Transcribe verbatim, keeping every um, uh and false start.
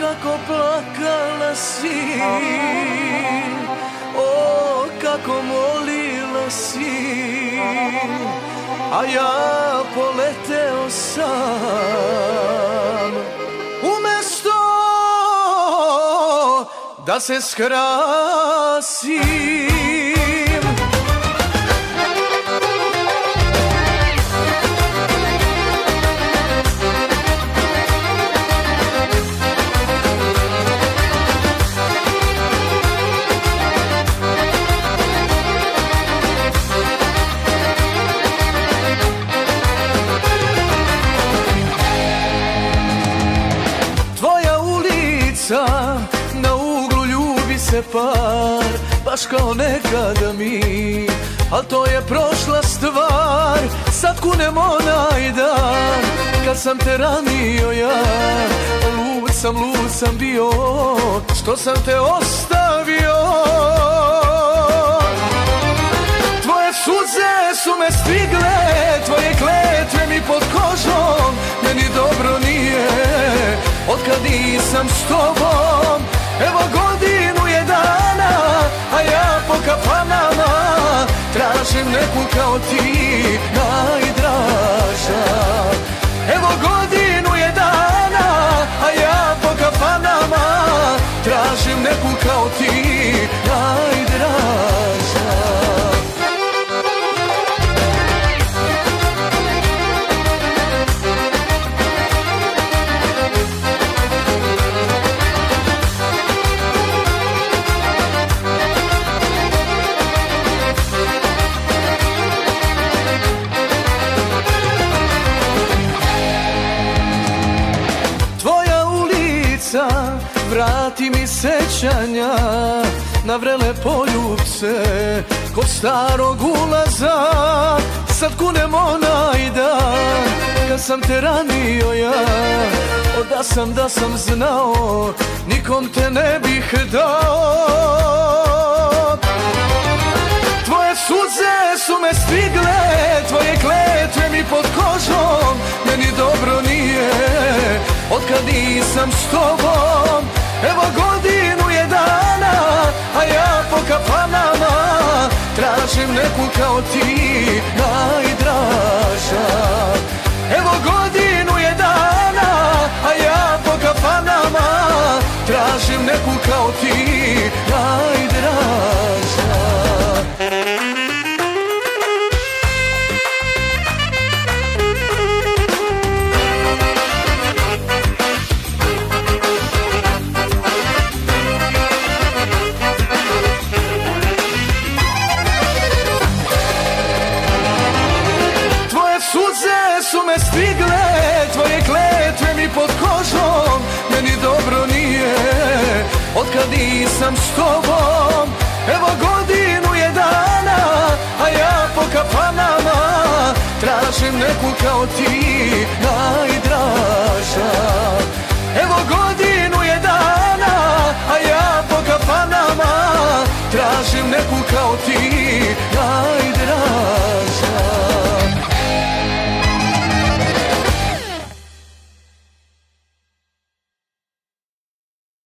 kako plakala si, o, kako molila si, a ja poleteo sam. Umesto da se skrasim, na uglu ljubi se par, baš kao nekada mi, al to je prošla stvar. Sad kunem onaj dan kad sam te ranio ja, lud sam, lud sam bio što sam te ostavio. Tvoje suze su me stigle, tvoje kletve mi pod kožom, meni dobro nije otkad nisam s tobom. Evo godinu je dana, a ja po kafanama tražim neku kao ti, najdraža. Evo godinu je dana, a ja po kafanama tražim neku kao ti, najdraža. Vrati mi sećanja na vrele poljubce kod starog ulaza. Sad kunem onaj dan kad sam te ranio ja, o da sam, da sam znao nikom te ne bih dao. Tvoje suze su me stigle, tvoje kletve mi pod kožom, meni dobro nije otkad nisam s tobom. Evo godinu je dana, a ja po kafanama tražim neku kao ti, najdraža. Evo godinu je dana, a ja po kafanama tražim neku kao ti, najdraža. Su me stigle, tvoje kletve mi pod kožom, meni dobro nije otkad nisam s tobom. Evo godinu je dana, a ja po kafanama tražim neku kao ti, najdraža. Evo godinu je dana, a ja po kafanama tražim neku kao ti, najdraža.